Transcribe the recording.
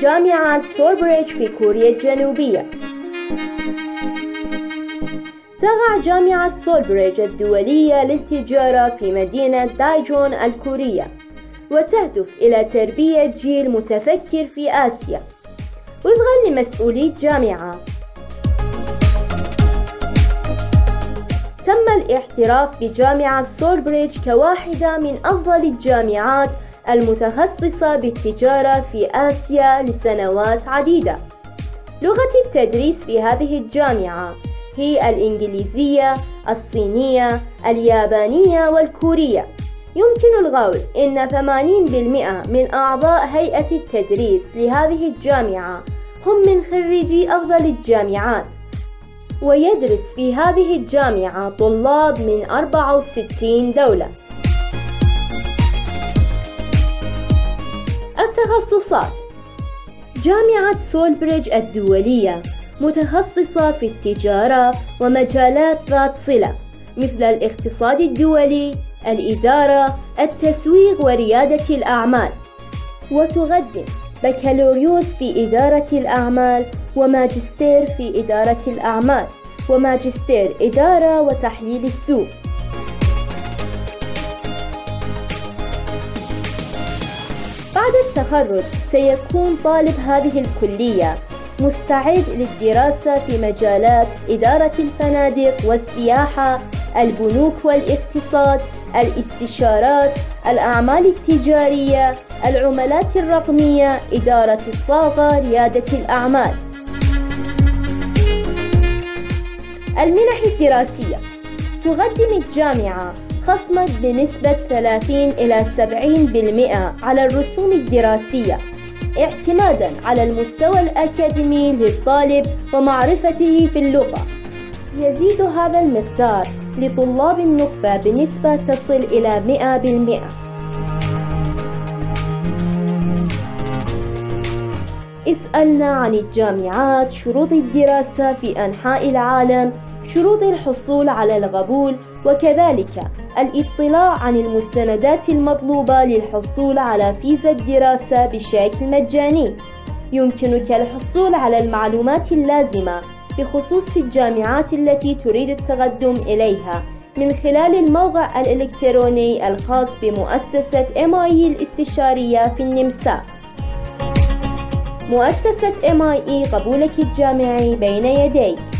جامعة سولبريدج في كوريا الجنوبية. تقع جامعة سولبريدج الدولية للتجارة في مدينة دايجون الكورية، وتهدف إلى تربية جيل متفكر في آسيا. وفقا لمسؤولي الجامعة، تم الاعتراف بجامعة سولبريدج كواحدة من أفضل الجامعات المتخصصة بالتجارة في آسيا لسنوات عديدة. لغة التدريس في هذه الجامعة هي الإنجليزية، الصينية، اليابانية والكورية. يمكن القول إن 80% من أعضاء هيئة التدريس لهذه الجامعة هم من خريجي أفضل الجامعات، ويدرس في هذه الجامعة طلاب من 64 دولة. التخصصات: جامعة سولبريدج الدولية متخصصة في التجارة ومجالات ذات صلة مثل الاقتصاد الدولي، الإدارة، التسويق وريادة الأعمال، وتقدم بكالوريوس في إدارة الأعمال وماجستير في إدارة الأعمال وماجستير إدارة وتحليل السوق. بعد التخرج سيكون طالب هذه الكلية مستعد للدراسة في مجالات إدارة الفنادق والسياحة، البنوك والاقتصاد، الاستشارات، الأعمال التجارية، العملات الرقمية، إدارة الطاقة، ريادة الأعمال. المنح الدراسية: تقدم الجامعة خصما بنسبة 30 إلى 70% على الرسوم الدراسية، اعتمادا على المستوى الأكاديمي للطالب ومعرفته في اللغة. يزيد هذا المقدار لطلاب النخبة بنسبة تصل إلى 100%. اسألنا عن الجامعات، شروط الدراسة في أنحاء العالم، شروط الحصول على القبول، وكذلك الاطلاع عن المستندات المطلوبة للحصول على فيزا الدراسة بشكل مجاني. يمكنك الحصول على المعلومات اللازمة بخصوص الجامعات التي تريد التقدم إليها من خلال الموقع الإلكتروني الخاص بمؤسسة MIE الاستشارية في النمسا. مؤسسة MIE، قبولك الجامعي بين يديك.